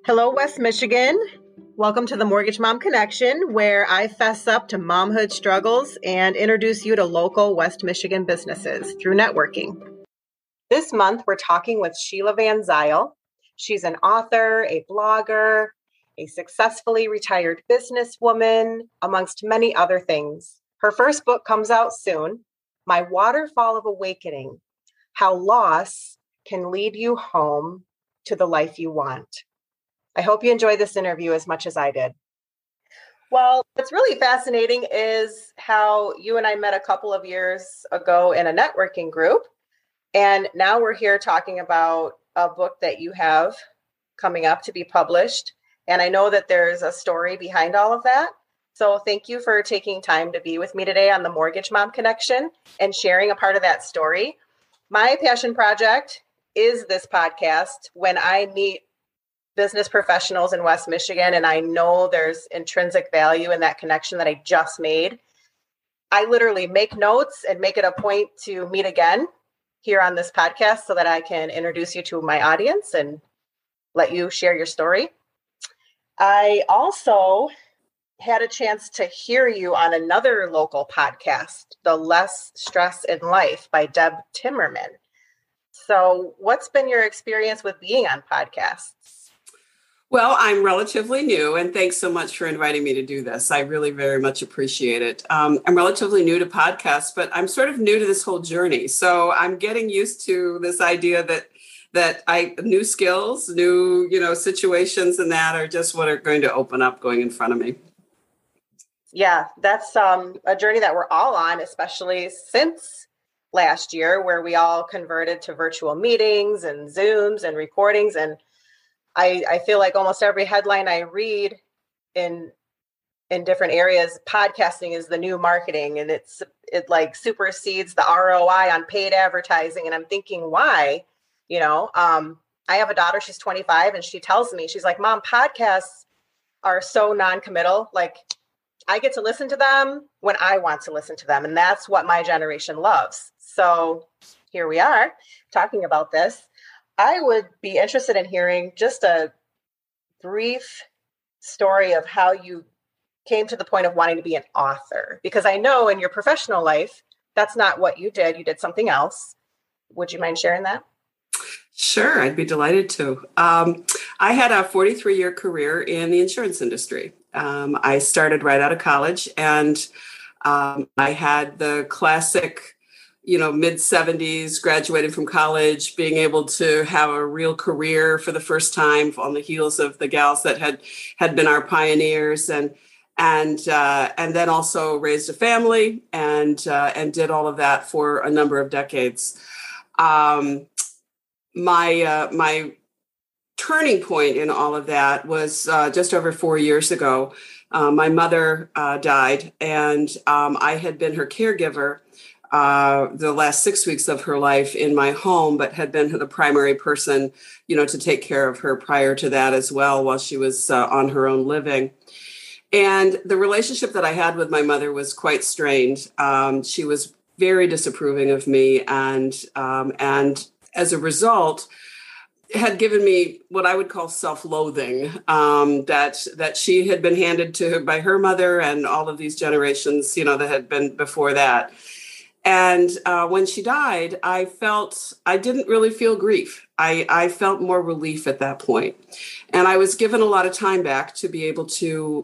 Hello, West Michigan. Welcome to the Mortgage Mom Connection, where I fess up to momhood struggles and introduce you to local West Michigan businesses through networking. This month, we're talking with Sheila Van Zyl. She's an author, a blogger, a successfully retired businesswoman, amongst many other things. Her first book comes out soon, My Waterfall of Awakening: How Loss Can Lead You Home to the Life You Want. I hope you enjoy this interview as much as I did. Well, what's really fascinating is how you and I met a couple of years ago in a networking group. And now we're here talking about a book that you have coming up to be published. And I know that there's a story behind all of that. So thank you for taking time to be with me today on the Mortgage Mom Connection and sharing a part of that story. My passion project is this podcast. When I meet business professionals in West Michigan, and I know there's intrinsic value in that connection that I just made, I literally make notes and make it a point to meet again here on this podcast so that I can introduce you to my audience and let you share your story. I also had a chance to hear you on another local podcast, The Less Stress in Life by Deb Timmerman. So what's been your experience with being on podcasts? Well, I'm relatively new, and thanks so much for inviting me to do this. I really very much appreciate it. I'm relatively new to podcasts, but I'm sort of new to this whole journey. So I'm getting used to this idea that new skills, new situations, and that are just what are going to open up going in front of me. Yeah, that's a journey that we're all on, especially since last year, where we all converted to virtual meetings and Zooms and recordings. And I feel like almost every headline I read in different areas, podcasting is the new marketing, and it like supersedes the ROI on paid advertising. And I'm thinking, why? I have a daughter, she's 25, and she tells me, she's like, Mom, podcasts are so non-committal. Like, I get to listen to them when I want to listen to them. And that's what my generation loves. So here we are talking about this. I would be interested in hearing just a brief story of how you came to the point of wanting to be an author, because I know in your professional life, that's not what you did. You did something else. Would you mind sharing that? Sure, I'd be delighted to. I had a 43-year career in the insurance industry. I started right out of college, and I had the classic mid-70s, graduating from college, being able to have a real career for the first time on the heels of the gals that had been our pioneers, and then also raised a family and did all of that for a number of decades. My turning point in all of that was just over 4 years ago. My mother died, and I had been her caregiver the last 6 weeks of her life in my home, but had been the primary person, to take care of her prior to that as well, while she was on her own living. And the relationship that I had with my mother was quite strained. She was very disapproving of me, and as a result, had given me what I would call self-loathing, that she had been handed to her by her mother and all of these generations, that had been before that. And when she died, I didn't really feel grief. I felt more relief at that point. And I was given a lot of time back to be able to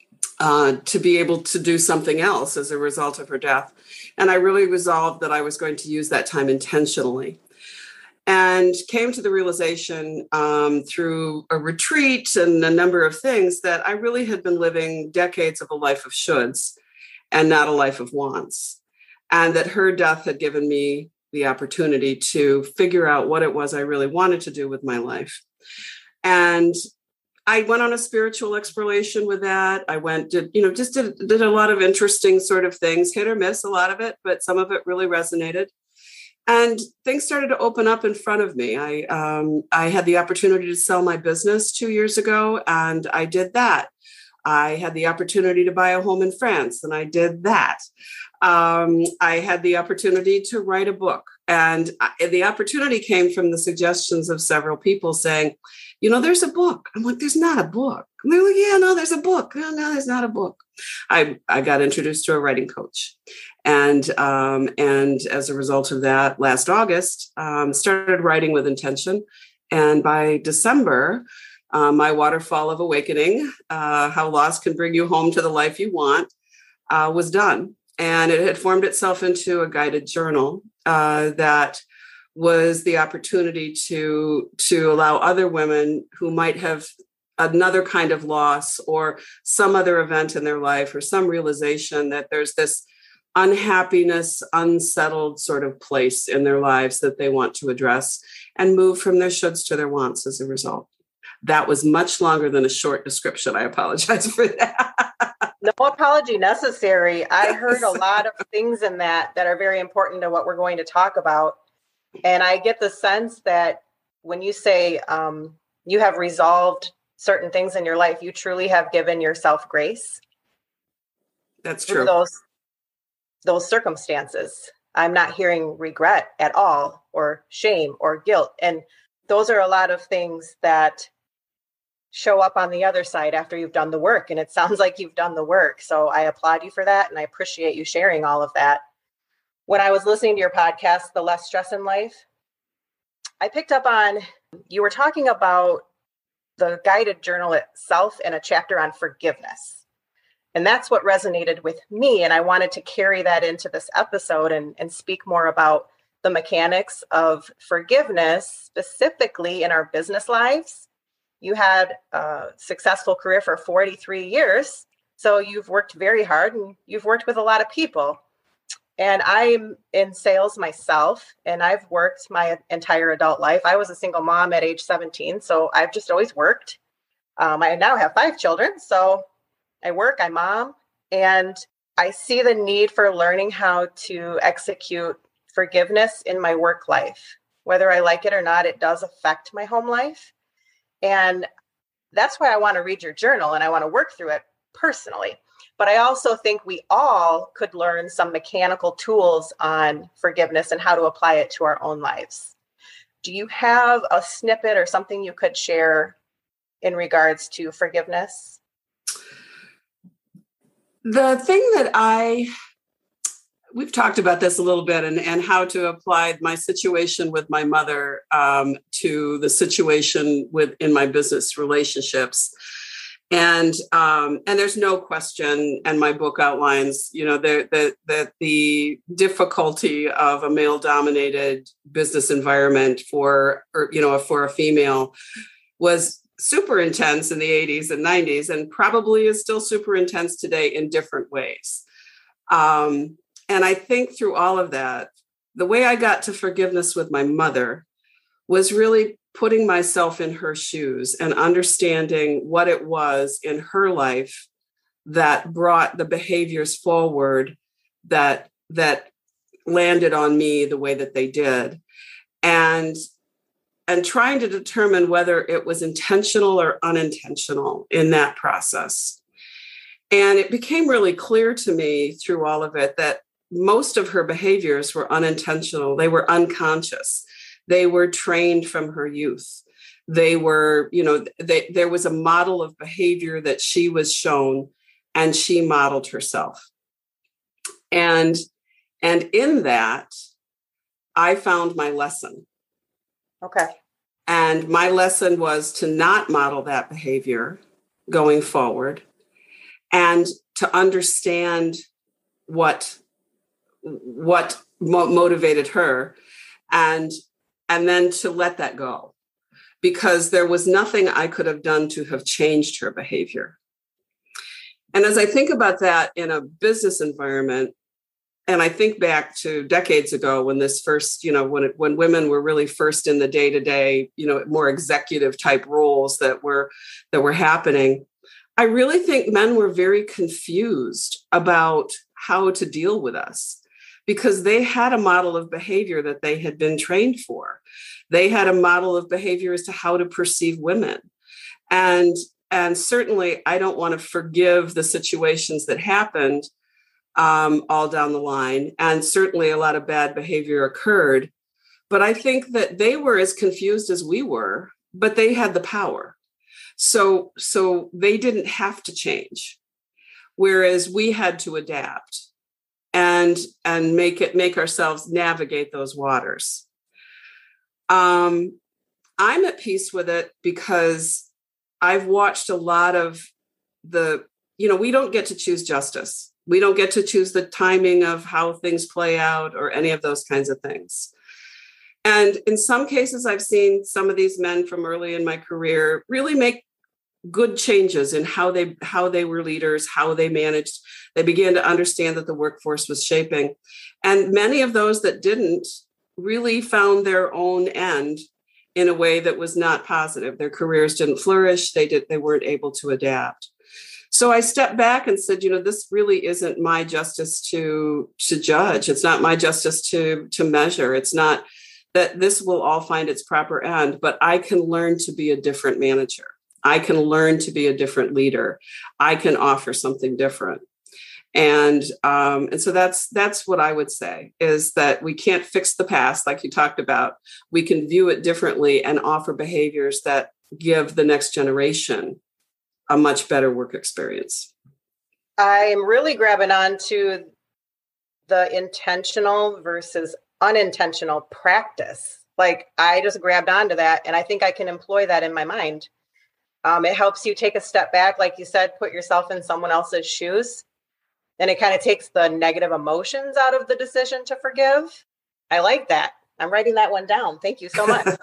do something else as a result of her death. And I really resolved that I was going to use that time intentionally. And came to the realization through a retreat and a number of things that I really had been living decades of a life of shoulds and not a life of wants. And that her death had given me the opportunity to figure out what it was I really wanted to do with my life. And I went on a spiritual exploration with that. I did a lot of interesting sort of things, hit or miss, a lot of it, but some of it really resonated. And things started to open up in front of me. I had the opportunity to sell my business 2 years ago, and I did that. I had the opportunity to buy a home in France, and I did that. I had the opportunity to write a book, and the opportunity came from the suggestions of several people saying, there's a book. I'm like, there's not a book. And they're like, yeah, no, there's a book. No, there's not a book. I got introduced to a writing coach. And as a result of that, last August, started writing with intention. And by December, my waterfall of awakening, how loss can bring you home to the life you want, was done. And it had formed itself into a guided journal that was the opportunity to allow other women who might have another kind of loss or some other event in their life or some realization that there's this unhappiness, unsettled sort of place in their lives that they want to address and move from their shoulds to their wants as a result. That was much longer than a short description. I apologize for that. No apology necessary. I heard a lot of things in that are very important to what we're going to talk about. And I get the sense that when you say you have resolved certain things in your life, you truly have given yourself grace. That's true. Those circumstances. I'm not hearing regret at all, or shame or guilt. And those are a lot of things that show up on the other side after you've done the work. And it sounds like you've done the work. So I applaud you for that. And I appreciate you sharing all of that. When I was listening to your podcast, The Less Stress in Life, I picked up on, you were talking about the guided journal itself and a chapter on forgiveness. And that's what resonated with me. And I wanted to carry that into this episode and speak more about the mechanics of forgiveness, specifically in our business lives. You had a successful career for 43 years. So you've worked very hard and you've worked with a lot of people. And I'm in sales myself, and I've worked my entire adult life. I was a single mom at age 17, so I've just always worked. I now have 5 children, so I work, I mom, and I see the need for learning how to execute forgiveness in my work life. Whether I like it or not, it does affect my home life. And that's why I want to read your journal and I want to work through it personally. But I also think we all could learn some mechanical tools on forgiveness and how to apply it to our own lives. Do you have a snippet or something you could share in regards to forgiveness? The thing that we've talked about this a little bit and how to apply my situation with my mother to the situation in my business relationships. And there's no question, and my book outlines, that the difficulty of a male-dominated business environment for a female was super intense in the 80s and 90s, and probably is still super intense today in different ways. And I think through all of that, the way I got to forgiveness with my mother was really putting myself in her shoes and understanding what it was in her life that brought the behaviors forward that landed on me the way that they did. And trying to determine whether it was intentional or unintentional in that process. And it became really clear to me through all of it that most of her behaviors were unintentional. They were unconscious. They were trained from her youth. They were, there was a model of behavior that she was shown and she modeled herself. And in that, I found my lesson. Okay. And my lesson was to not model that behavior going forward and to understand what motivated her and then to let that go, because there was nothing I could have done to have changed her behavior. And as I think about that in a business environment, and I think back to decades ago when this first, when women were really first in the day-to-day, more executive type roles that were happening, I really think men were very confused about how to deal with us because they had a model of behavior that they had been trained for. They had a model of behavior as to how to perceive women. And certainly I don't want to forgive the situations that happened all down the line. And certainly a lot of bad behavior occurred. But I think that they were as confused as we were but they had the power. So they didn't have to change, whereas we had to adapt and make ourselves navigate those waters. I'm at peace with it because I've watched a lot of we don't get to choose justice. We don't get to choose the timing of how things play out or any of those kinds of things. And in some cases, I've seen some of these men from early in my career really make good changes in how they were leaders, how they managed. They began to understand that the workforce was shaping. And many of those that didn't really found their own end in a way that was not positive. Their careers didn't flourish. They weren't able to adapt. So I stepped back and said, this really isn't my justice to judge. It's not my justice to measure. It's not that this will all find its proper end, but I can learn to be a different manager. I can learn to be a different leader. I can offer something different. And so that's what I would say, is that we can't fix the past, like you talked about. We can view it differently and offer behaviors that give the next generation a much better work experience. I'm really grabbing on to the intentional versus unintentional practice. Like, I just grabbed onto that, and I think I can employ that in my mind. It helps you take a step back, like you said, put yourself in someone else's shoes. And it kind of takes the negative emotions out of the decision to forgive. I like that. I'm writing that one down. Thank you so much.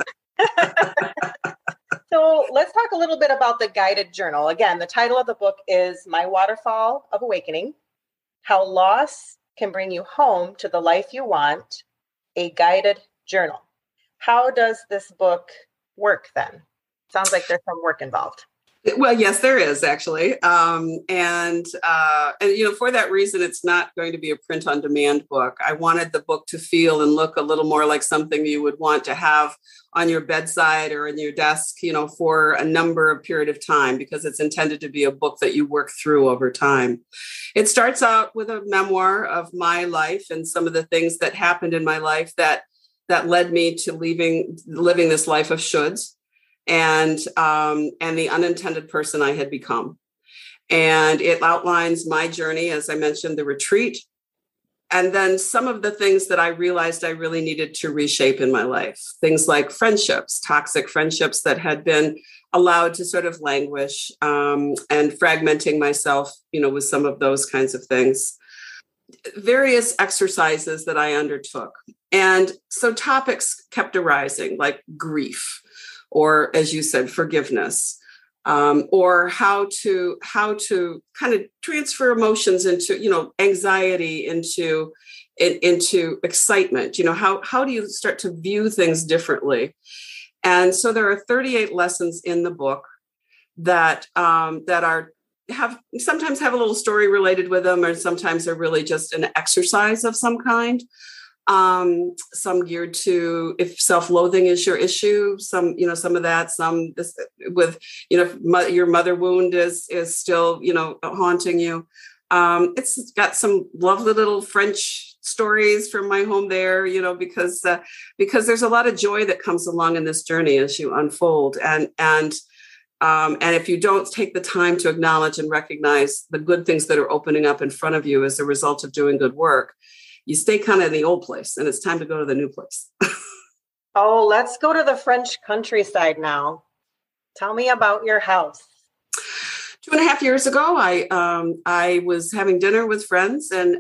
So let's talk a little bit about the guided journal. Again, the title of the book is My Waterfall of Awakening: How Loss Can Bring You Home to the Life You Want, a Guided Journal. How does this book work then? Sounds like there's some work involved. Well, yes, there is actually. And for that reason, it's not going to be a print on demand book. I wanted the book to feel and look a little more like something you would want to have on your bedside or in your desk, for a number of period of time, because it's intended to be a book that you work through over time. It starts out with a memoir of my life and some of the things that happened in my life that led me to living this life of shoulds. And the unintended person I had become. And it outlines my journey, as I mentioned, the retreat, and then some of the things that I realized I really needed to reshape in my life. Things like friendships, toxic friendships that had been allowed to sort of languish, and fragmenting myself, with some of those kinds of things. Various exercises that I undertook. And so topics kept arising, like grief, or, as you said, forgiveness, or how to kind of transfer emotions into, anxiety into excitement. How do you start to view things differently? And so there are 38 lessons in the book that sometimes have a little story related with them, or sometimes they're really just an exercise of some kind. Some geared to, if self-loathing is your issue, some of that, some this, with, your mother wound is still, haunting you. It's got some lovely little French stories from my home there, because there's a lot of joy that comes along in this journey as you unfold. And if you don't take the time to acknowledge and recognize the good things that are opening up in front of you as a result of doing good work, you stay kind of in the old place, and it's time to go to the new place. Oh, let's go to the French countryside now. Tell me about your house. 2.5 years ago, I was having dinner with friends, and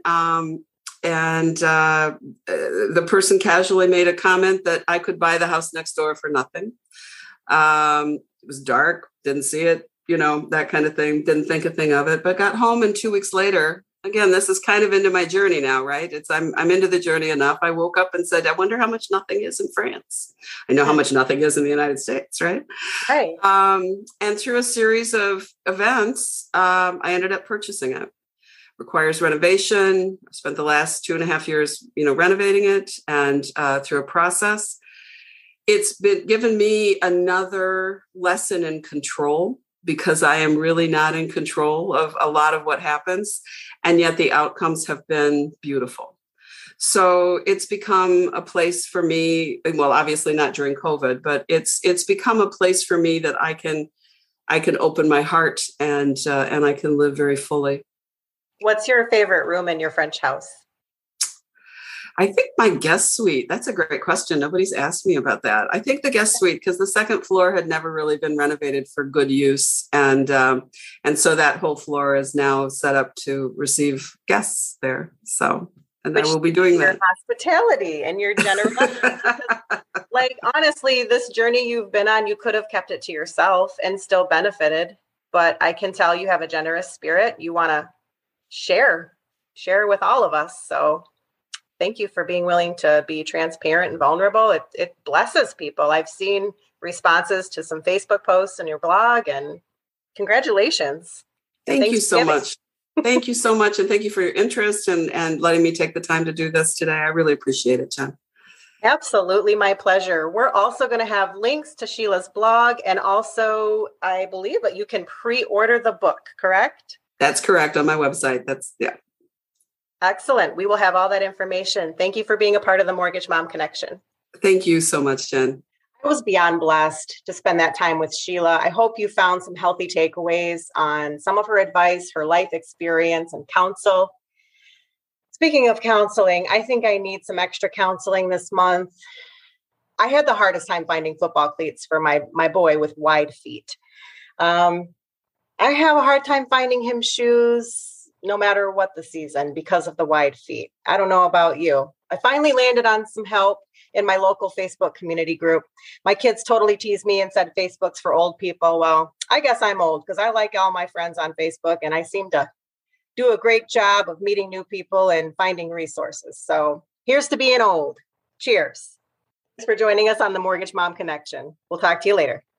the person casually made a comment that I could buy the house next door for nothing. It was dark, didn't see it, that kind of thing. Didn't think a thing of it, but got home, and 2 weeks later. Again, this is kind of into my journey now, right? I'm into the journey enough. I woke up and said, I wonder how much nothing is in France. I know how much nothing is in the United States, right? Right. And through a series of events, I ended up purchasing it. Requires renovation. I spent the last 2.5 years, renovating it, and through a process. It's been given me another lesson in control, because I am really not in control of a lot of what happens. And yet the outcomes have been beautiful. So it's become a place for me, well, obviously not during COVID, but it's become a place for me that I can open my heart and I can live very fully. What's your favorite room in your French house? I think my guest suite. That's a great question. Nobody's asked me about that. I think the guest suite, because the second floor had never really been renovated for good use, and so that whole floor is now set up to receive guests there. So, and I will be doing your that. Hospitality and your generosity. Like, honestly, this journey you've been on, you could have kept it to yourself and still benefited. But I can tell you have a generous spirit. You want to share with all of us. So thank you for being willing to be transparent and vulnerable. It blesses people. I've seen responses to some Facebook posts on your blog, and congratulations. Thank you so much. Thank you so much. And thank you for your interest and letting me take the time to do this today. I really appreciate it, Jen. Absolutely. My pleasure. We're also going to have links to Sheila's blog, and also, I believe that you can pre-order the book, correct? That's correct, on my website. Yeah. Excellent. We will have all that information. Thank you for being a part of the Mortgage Mom Connection. Thank you so much, Jen. I was beyond blessed to spend that time with Sheila. I hope you found some healthy takeaways on some of her advice, her life experience, and counsel. Speaking of counseling, I think I need some extra counseling this month. I had the hardest time finding football cleats for my boy with wide feet. I have a hard time finding him shoes, no matter what the season, because of the wide feet. I don't know about you. I finally landed on some help in my local Facebook community group. My kids totally teased me and said Facebook's for old people. Well, I guess I'm old because I like all my friends on Facebook, and I seem to do a great job of meeting new people and finding resources. So here's to being old. Cheers. Thanks for joining us on the Mortgage Mom Connection. We'll talk to you later.